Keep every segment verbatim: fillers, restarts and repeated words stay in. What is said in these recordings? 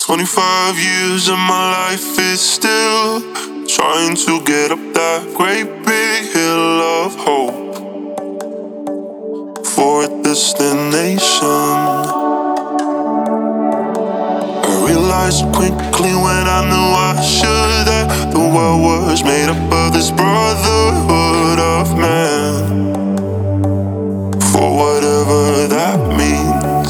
twenty-five years of my life is still trying to get up that great big hill of hope for a destination. I realized quickly when I knew I should that the world was made up of this brotherhood of man, for whatever that means.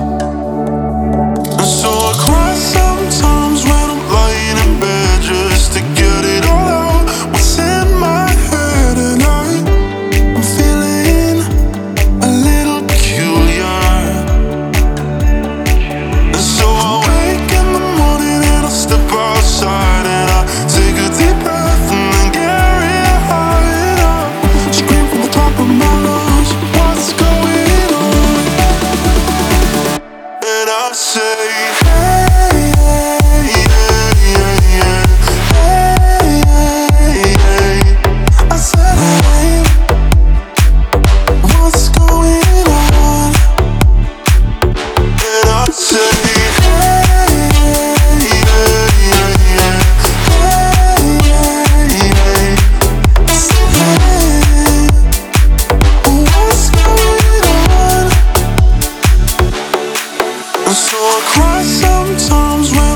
And so I cry sometimes when I'm lying in bed just to get it all out, what's in my head. And I, I'm feeling a little peculiar. And so I wake in the morning and I step outside and I take a deep breath and then carry it high and up, scream from the top of my lungs, what's going on? And I say, hey, hey, yeah, yeah, yeah. Hey, hey, hey. I said, hey, what's going on? And I say, hey, yeah, yeah, yeah. Hey, hey, hey. I said, hey, what's going on? And so I cry sometimes when